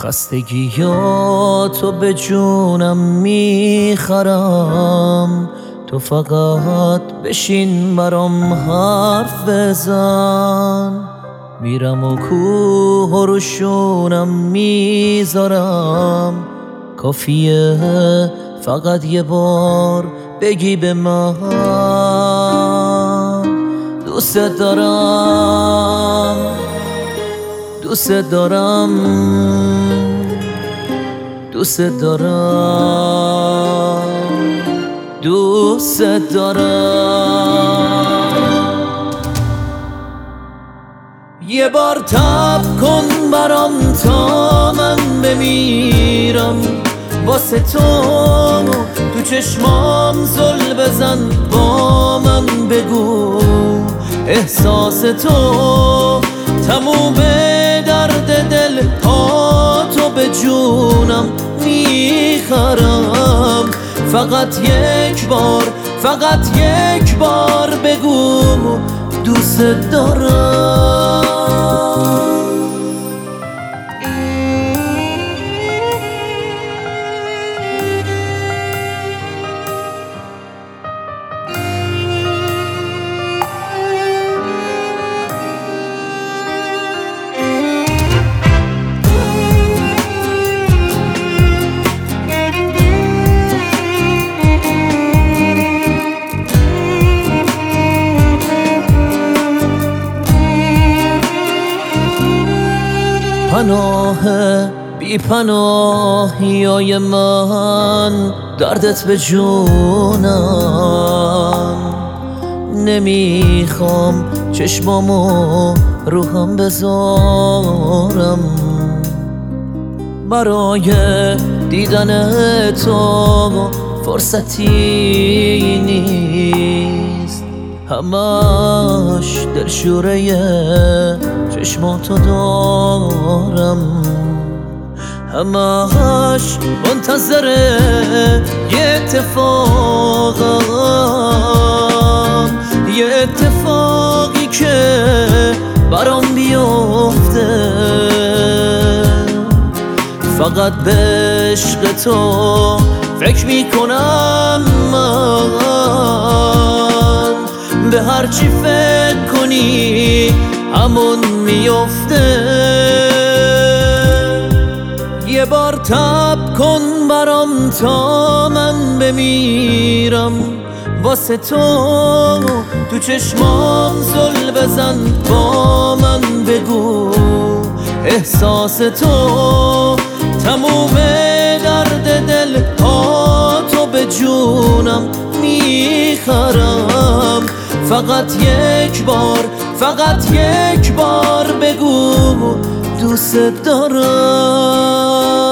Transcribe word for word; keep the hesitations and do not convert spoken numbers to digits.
خستگیاتو به جونم میخرم، تو فقط بشین برام حرف بزن. میرم و کوه و روشونم میذارم، کافیه فقط یه بار بگی به من دوست دارم، دوست دارم، دوست دارم، دوست دارم. یه بار تب کن برام تا من بمیرم، واسه تو تو چشمام زل بزن، با من بگو احساس تو تموم درد دل ها، تو به جونم میخرم. فقط یک بار، فقط یک بار بگو دوست دارم. پناه بی پناهیای من، دردت به جونم. نمیخوام چشمامو روحم بذارم، برای دیدن تو فرصتی نیست. همش دلشوره چشماتو دارم، همش منتظر یه اتفاقم، یه اتفاقی که برام بیفته. فقط به عشق تو فکر میکنم من، به هرچی فکر کنی همون میفته. یه بار تب کن برام تا من بمیرم، واسه تو تو چشمام زل بزن، با من بگو احساس تو تموم درد دل ها، تو به جونم میخرم. فقط یک بار، فقط یک بار بگو دوست دارم.